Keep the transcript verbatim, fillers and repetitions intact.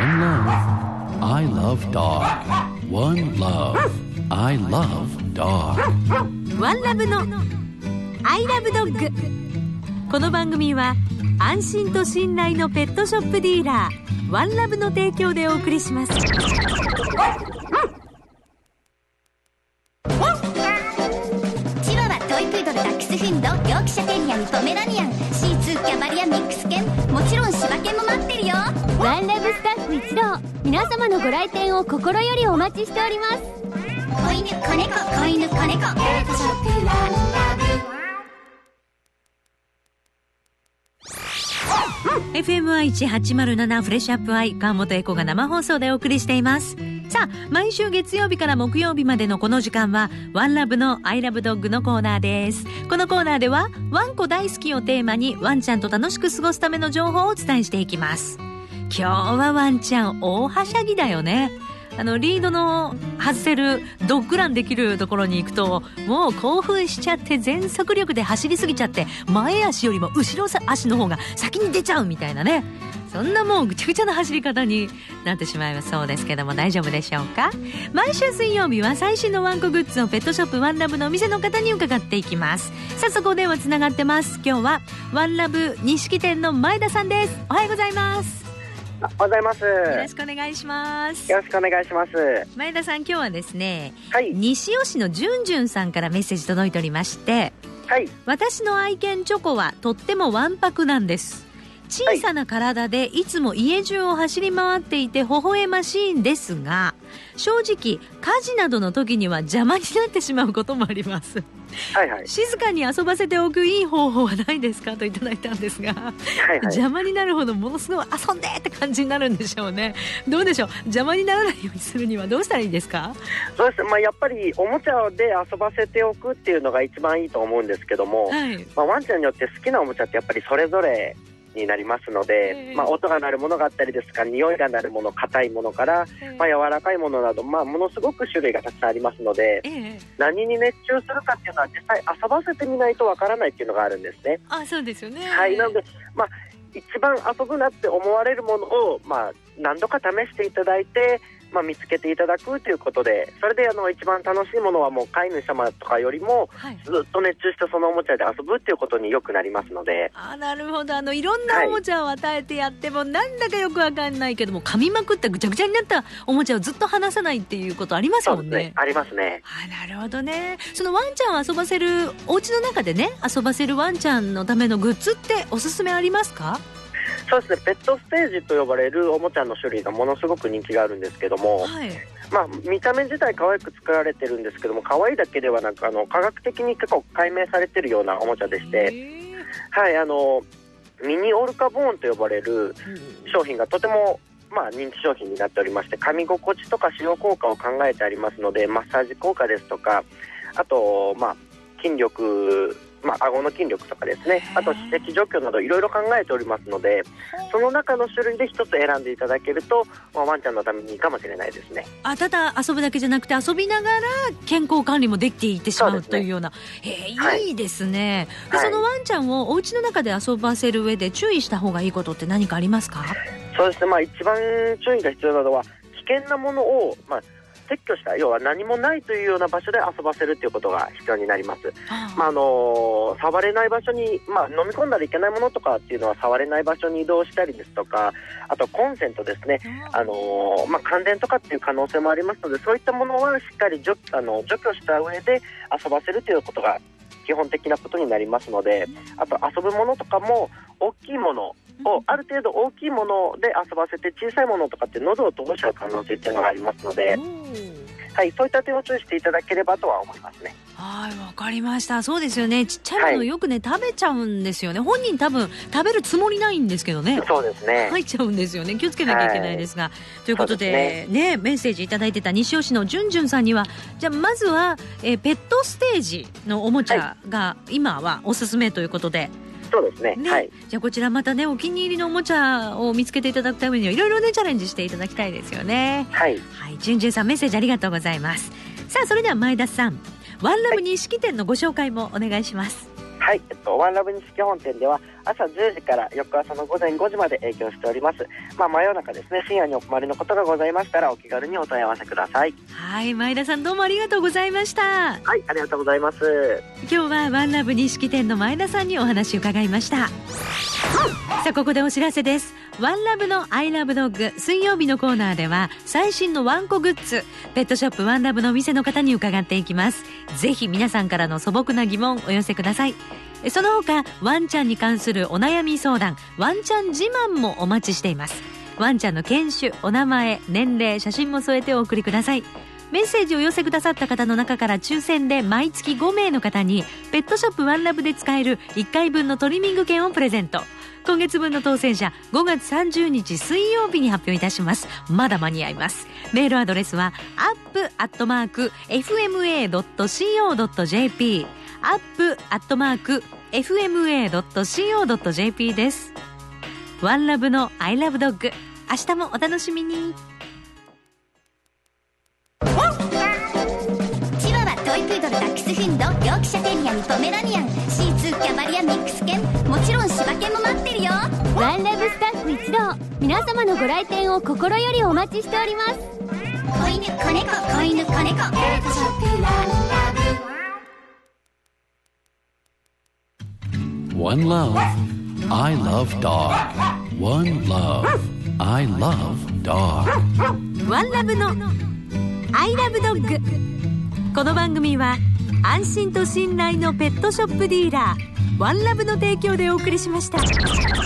One love. I love dog. One love. I love dog. One love の I love dog。 この番組は安心と信頼のペットショップディーラーワンラブの提供でお送りします。 千葉はトイプードル、ダックスフンド、ヨークシャテリアにポメラニアン、シーツー、キャバリア、ミックス犬、もちろん柴犬も待ってるよ。 ワンラブスタッフ一同、皆様のご来店を心よりお待ちしております。 子犬、子猫、子犬、子猫、ペットショップワンラブ。 エフエムアイいちはちまるなな フレッシュアップアイ、川本恵子が生放送でお送りしています。さあ、毎週月曜日から木曜日までのこの時間はワンラブの I love dog のコーナーです。このコーナーではワンコ大好きをテーマにワンちゃんと楽しく過ごすための情報をお伝えしていきます。今日はワンちゃん大はしゃぎだよね。あのリードの外せるドッグランできるところに行くともう興奮しちゃって全速力で走りすぎちゃって前足よりも後ろ足の方が先に出ちゃうみたいなね、そんなもうぐちゃぐちゃな走り方になってしまいそうですけども、大丈夫でしょうか。毎週水曜日は最新のワンコグッズをペットショップワンラブのお店の方に伺っていきます。早速お電話つながってます。今日はワンラブ錦店の前田さんです。おはようございます。 おはようございます。よろしくお願いします。 よろしくお願いします。 前田さん、今日はですね、 はい、 西尾市のじゅんじゅんさんからメッセージ届いておりまして、 はい、 私の愛犬チョコはとってもわんぱくなんです。小さな体でいつも家中を走り回っていて微笑ましいんですが、正直家事などの時には邪魔になってしまうこともあります。はいはい、静かに遊ばせておくいい方法はないですかといただいたんですが、はいはい、邪魔になるほどものすごい遊んでって感じになるんでしょうね。どうでしょう、邪魔にならないようにするにはどうしたらいいですか。 そうです、まあ、やっぱりおもちゃで遊ばせておくっていうのが一番いいと思うんですけども、はい、まあ、ワンちゃんによって好きなおもちゃってやっぱりそれぞれになりますので、えーまあ、音が鳴るものがあったりですか、匂いが鳴るもの、硬いものから、えーまあ、柔らかいものなど、まあ、ものすごく種類がたくさんありますので、えー、何に熱中するかっていうのは実際遊ばせてみないとわからないっていうのがあるんですね。 あ、そうですよね。 はい、なので、まあ、一番遊ぶなって思われるものを、まあ、何度か試していただいて、まあ、見つけていただくということで、それであの一番楽しいものはもう飼い主様とかよりもずっと熱中してそのおもちゃで遊ぶっていうことによくなりますので、 あ、なるほど。あのいろんなおもちゃを与えてやっても、はい、なんだかよくわかんないけども噛みまくったぐちゃぐちゃになったおもちゃをずっと離さないっていうことありますもんね。 そうですね、ありますね。 あ、なるほどね。そのワンちゃんを遊ばせるお家の中でね、遊ばせるワンちゃんのためのグッズっておすすめありますか。 そうですね、ペットステージと呼ばれるおもちゃの種類がものすごく人気があるんですけども、はい、まあ、見た目自体可愛く作られてるんですけども、可愛いだけではなくあの科学的に結構解明されてるようなおもちゃでして、はい、あのミニオルカボーンと呼ばれる商品がとても、まあ、人気商品になっておりまして、噛み心地とか使用効果を考えてありますので、マッサージ効果ですとか、あと、まあ、筋力、まあ、顎の筋力とかですね、あと歯石除去などいろいろ考えておりますので、その中の種類で一つ選んでいただけると、まあ、ワンちゃんのためにいいかもしれないですね。 あ、ただ遊ぶだけじゃなくて遊びながら健康管理もできていってしまう、ね、というような、へー、はい、いいですね。で、そのワンちゃんをお家の中で遊ばせる上で注意した方がいいことって何かありますか。そうですね、 まあ、一番注意が必要なのは危険なものを、まあ撤去した、要は何もないというような場所で遊ばせるということが必要になります。まああのー、触れない場所に、まあ、飲み込んだらいけないものとかっていうのは触れない場所に移動したりですとか、あとコンセントですね、あのーまあ、感電とかっていう可能性もありますので、そういったものはしっかり除、あの除去した上で遊ばせるということが基本的なことになりますので、あと遊ぶものとかも大きいものをある程度大きいもので遊ばせて、小さいものとかって喉を通しちゃう可能性っていうのがありますので、はい、そういった点を注意していただければとは思いますね。 はい、わかりました。そうですよね、ちっちゃいものよくね、はい、食べちゃうんですよね。本人多分食べるつもりないんですけどね。 そうですね、 入っちゃうんですよね。気をつけなきゃいけないですが、はい、ということで ね, ねメッセージいただいてた西尾市のじゅんじゅんさんには、じゃあまずは、えー、ペットステージのおもちゃが今はおすすめということで、はい、 そうですね、ね、はい、 じゃあこちらまたね、お気に入りのおもちゃを見つけていただくためにはいろいろねチャレンジしていただきたいですよね。 はい、 はい、じゅんじゅんさんメッセージありがとうございます。さあ、それでは前田さん、ワンラブ錦店のご紹介もお願いします。 はい、えっと、ワンラブ錦本店では朝じゅうじから翌朝の午前ごじまで営業しております。まあ、真夜中ですね、深夜にお困りのことがございましたらお気軽にお問い合わせください。 はい、前田さんどうもありがとうございました。 はい、ありがとうございます。 今日はワンラブ錦店の前田さんにお話を伺いました。さあ、ここでお知らせです。ワンラブのアイラブドッグ水曜日のコーナーでは最新のワンコグッズ、ペットショップワンラブのお店の方に伺っていきます。ぜひ皆さんからの素朴な疑問お寄せください。その他ワンちゃんに関するお悩み相談、ワンちゃん自慢もお待ちしています。ワンちゃんの犬種、お名前、年齢、写真も添えてお送りください。メッセージを寄せくださった方の中から抽選で毎月ごめいの方にペットショップワンラブで使えるいっかいぶんのトリミング券をプレゼント。今月分の当選者ごがつさんじゅうにち水曜日に発表いたします。まだ間に合います。メールアドレスは アップ アットマーク エフエムエー ドット シーオー ドット ジェーピー アップ アットマーク エフエムエー ドット シーオー ドット ジェーピー です。ワンラブのアイラブドッグ、明日もお楽しみに。 チワワ、トイプードル、ダックスフンド、ヨークシャテリアにポメラニアン、シーツー、キャバリアミックス犬、もちろん柴犬も待ってるよ。 ワンラブスタッフ一同、皆様のご来店を心よりお待ちしております。 子犬、子猫、子犬、子猫、ペットショップワンラブ。 One love. I love dog. One love. I love dog. ワンラブのアイラブドッグ。この番組は安心と信頼のペットショップディーラーワンラブの提供でお送りしました。